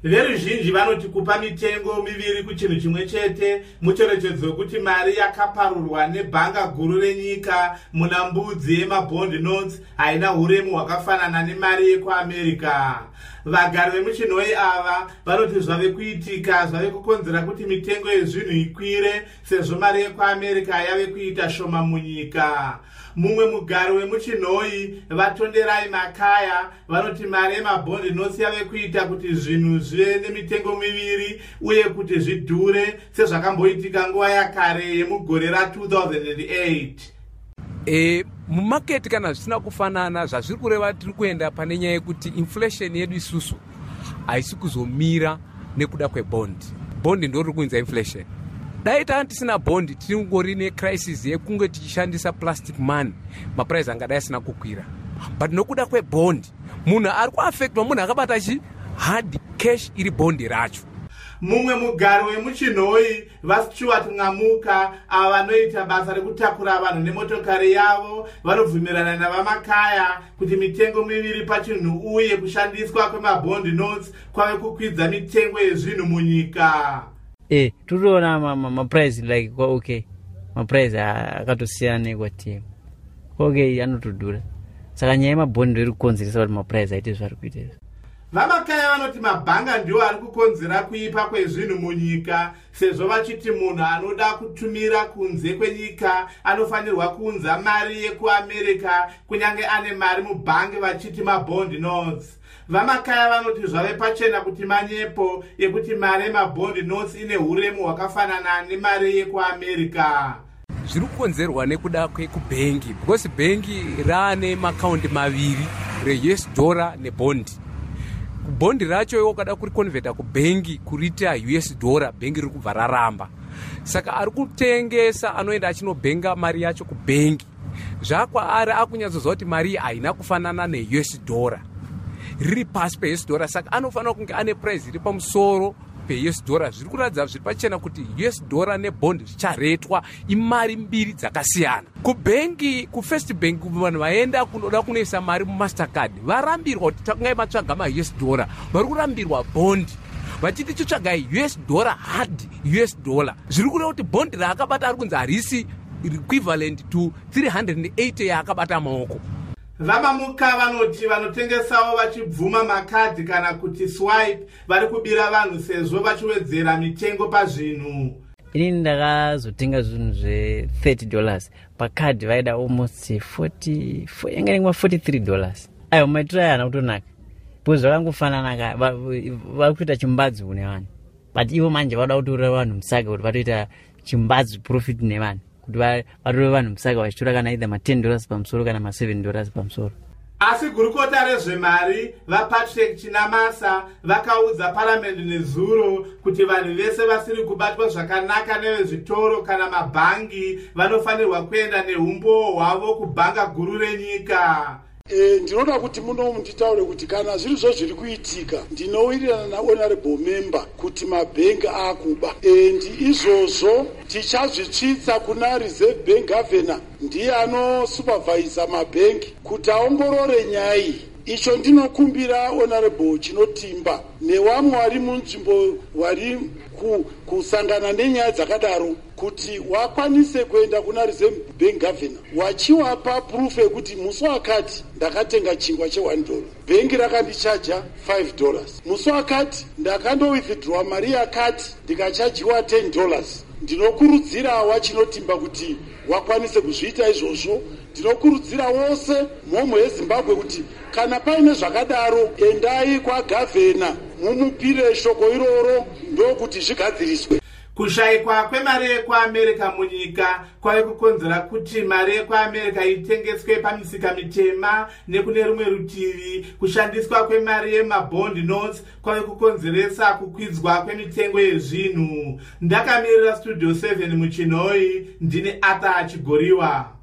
Veruzhinji vanoti kupa mitengo miviri kuchinhu chimwe chete mucherechedzo kuti mari yakaparurwa nebhanga guru renyika muna mbudzi yemabond notes haina uremu hwakafanana nemari yekuamerica. Vagari vemuchinhoi ava vanoti zvave kuitika zvave kukonzera kuti mitengo yezvinhu ikwire sezvo mari yekuamerica yave kuita shoma munyika. Mumwe mugari wemuchinhoi Vatonderai Makaya vanoti mari yemabond notes yave kuita kuti zvinhu zvive nemitengo miviri uye kuti zvidhure sezvakamboitika nguva yakare yemugore ra2008. Mumaketi kana zvisina kufanana zvazviri kureva tiri kuenda pane nyaya yekuti inflation yedu isusu haisi kuzomira nekuda kwebondi. Bondi ndori kuinza inflation. Dai tisina bondi tingori necrisis yekunge tichishandisa plastic money, maprice angadai asina kukwira. But nokuda kwebondi munhu ari kuaffectwa, munhu akabata hard cash iri bondi racho. Mumwe mugari wemuchinhoi vaStuart Ngamuka ava vanoita basa rekutakura vanhu nemotokari yavo vanobvumirana navaMakaya kuti mitengo miviri pachinhu uye kushandiswa kwemabond notes kwave kukwidza mitengo yezvinhu munyika. Turiona maprice like okay, maprice akatosiyana nekwati okay anotodhura, saka nyaya yemabond iri kukonzeresa kuti maprice aite zvari kuita. VaMakaya vanoti mabhanga ndiwo ari kukonzera kuipa kwezvinhu munyika, sezvo vachiti munhu anoda kutumira kunze kwenyika anofanirwa kuunza mari yekuamerica kunyange ane mari mubhangi vachiti mabond notes. VaMakaya vanoti zvave pachena kuti manyepo yekuti mari yemabond notes ine huremu hwakafanana nemari yekuamerica. Zviri kukonzerwa nekuda kwekubhengi, because bhengi raane makaundi maviri, reUS dollar nebondi. Bondi racho iwo kada kurikonveta kubhengi kuriita US dollar, bhengi riri kubva raramba. Saka ari kutengesa anoenda achinobhenga mari yacho kubhengi. Zvakwaari akunyatsoziva kuti mari haina kufanana neUS dollar, riri pasi peUS dollar, saka anofanira kunge ane price iri pamusoro peUS dollar. Zviri kuratidza zviri pachena kuti US dollar nebondi zvicharetwa imari mbiri dzakasiyana. Kubhengi, kuFirst Bank, vanhu vaenda kunoda kunoisa mari muMastercard varambirwa kuti takungai matsvaga maUS dollar, vari kurambirwa bondi vachiti chotsvagai US dollar, hard US dollar. Zviri kureva kuti bondi raakabata ari kunzi harisi equivalent to 380 yaakabata maoko. VaMamuka vanoti vanotengesawo vachibvuma makadhi kana kuti swipe vari kubira vanhu sezvo vachiwedzera mitengo pazvinhu. Inini ndakazotenga zvinhu $30 pakadhi vaida almost $43. Ayo maitiro aya kutonaka because zvakangofanana, vari kuita chimbadzi nevanhu, but ivo manje vada kutora vanhu musaka kuti vatoita chimbadzi profit nevanhu, kuti vatore vanhu musaka vachitora kana either $10 pamusoro kana $7 pamusoro. Asi gurukota rezvemari vaPatrick Chinamasa vakaudza paramendi nezuro kuti vanhu vese vasiri kubatwa zvakanaka nevezvitoro kana mabhangi vanofanirwa kuenda neumbowo hwavo kubhanga guru renyika. Ndinoda kuti munomu nditaure kuti kana zvirizvo zviri kuitika ndinowirirana nahonorable member kuti mabhengi akuba, izvozvo tichazvitsvitsa kuna Reserve Bank Governor, ndiye anosupervisa mabhengi kuti aongorore nyaya iyi. Icho ndinokumbira honorable Chinotimba nevamwe vari munzvimbo vari kusangana nenyaya dzakadaro kuti wakwanise kuenda kuna Reserve Bank Governor wachiwapa proof yekuti musi wakati ndakatenga chingwa $1, bhengi rakandichaja $5. Musi wakati ndakando withdraw mari yakati ndikachajiwa $10. Ndinokurudzira Wachinotimba kuti wakwanise kuzviita izvozvo. Ndinokurudzira wose mhomho yeZimbabwe kuti kana paine zvakadaro endai kwaGavhena mumupire shoko iroro ndokuti zvigadziriswe. Kushayikwa kwemari yekuamerica munyika kwave kukonzera kuti mari yekuamerica itengeswe pamisika mitema, nekune rumwe rutivi kushandiswa kwemari yemabond notes kwave kukonzeresa kukwidzwa kwemitengo yezvinhu. Ndakamirira Studio 7 muchinhoi, ndine Arthur Chigoriwa.